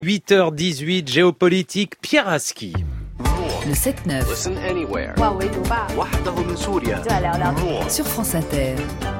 8h18, géopolitique, Pierre Aski. Le 7-9. Listen anywhere. وحده من سوريا. Sur France Inter.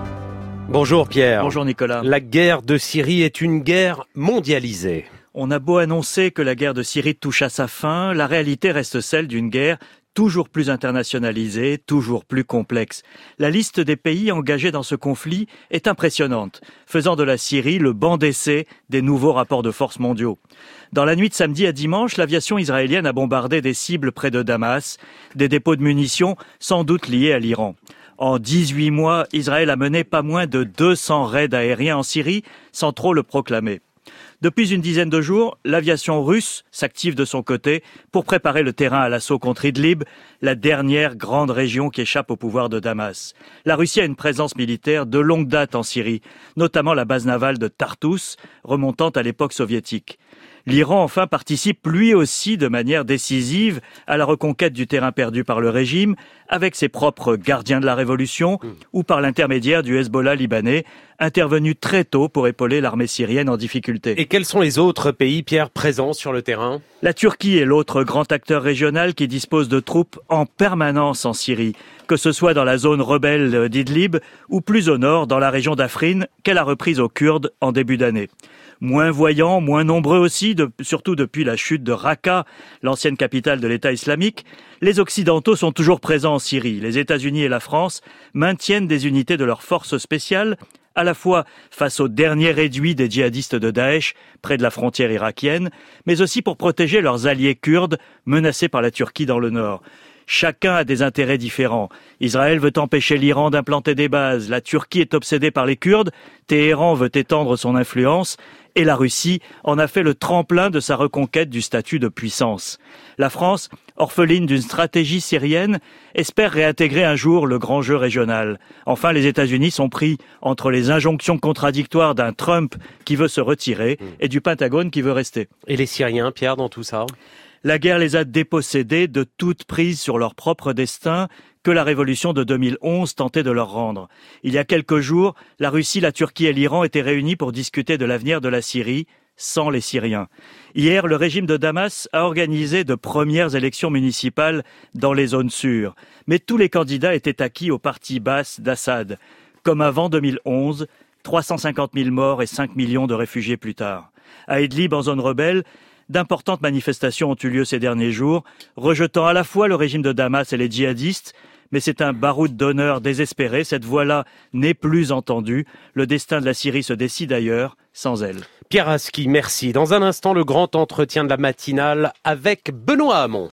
Bonjour Pierre. Bonjour Nicolas. La guerre de Syrie est une guerre mondialisée. On a beau annoncer que la guerre de Syrie touche à sa fin, la réalité reste celle d'une guerre toujours plus internationalisée, toujours plus complexe. La liste des pays engagés dans ce conflit est impressionnante, faisant de la Syrie le banc d'essai des nouveaux rapports de force mondiaux. Dans la nuit de samedi à dimanche, l'aviation israélienne a bombardé des cibles près de Damas, des dépôts de munitions sans doute liés à l'Iran. En 18 mois, Israël a mené pas moins de 200 raids aériens en Syrie, sans trop le proclamer. Depuis une dizaine de jours, l'aviation russe s'active de son côté pour préparer le terrain à l'assaut contre Idlib, la dernière grande région qui échappe au pouvoir de Damas. La Russie a une présence militaire de longue date en Syrie, notamment la base navale de Tartous, remontant à l'époque soviétique. L'Iran, enfin, participe lui aussi de manière décisive à la reconquête du terrain perdu par le régime, avec ses propres gardiens de la révolution ou par l'intermédiaire du Hezbollah libanais, intervenu très tôt pour épauler l'armée syrienne en difficulté. Et quels sont les autres pays, Pierre, présents sur le terrain ? La Turquie est l'autre grand acteur régional qui dispose de troupes en permanence en Syrie, que ce soit dans la zone rebelle d'Idlib ou plus au nord dans la région d'Afrin qu'elle a reprise aux Kurdes en début d'année. Moins voyants, moins nombreux aussi, surtout depuis la chute de Raqqa, l'ancienne capitale de l'État islamique, les Occidentaux sont toujours présents en Syrie. Les États-Unis et la France maintiennent des unités de leurs forces spéciales, à la fois face au dernier réduit des djihadistes de Daesh près de la frontière irakienne, mais aussi pour protéger leurs alliés kurdes menacés par la Turquie dans le nord. Chacun a des intérêts différents. Israël veut empêcher l'Iran d'implanter des bases, la Turquie est obsédée par les Kurdes, Téhéran veut étendre son influence, et la Russie en a fait le tremplin de sa reconquête du statut de puissance. La France, orpheline d'une stratégie syrienne, espère réintégrer un jour le grand jeu régional. Enfin, les États-Unis sont pris entre les injonctions contradictoires d'un Trump qui veut se retirer et du Pentagone qui veut rester. Et les Syriens, Pierre, dans tout ça ? La guerre les a dépossédés de toute prise sur leur propre destin que la révolution de 2011 tentait de leur rendre. Il y a quelques jours, la Russie, la Turquie et l'Iran étaient réunis pour discuter de l'avenir de la Syrie, sans les Syriens. Hier, le régime de Damas a organisé de premières élections municipales dans les zones sûres. Mais tous les candidats étaient acquis au parti basse d'Assad. Comme avant 2011, 350 000 morts et 5 millions de réfugiés plus tard. À Idlib, en zone rebelle, d'importantes manifestations ont eu lieu ces derniers jours, rejetant à la fois le régime de Damas et les djihadistes, mais c'est un baroud d'honneur désespéré. Cette voix-là n'est plus entendue. Le destin de la Syrie se décide ailleurs, sans elle. Pierre Aski, merci. Dans un instant, le grand entretien de la matinale avec Benoît Hamon.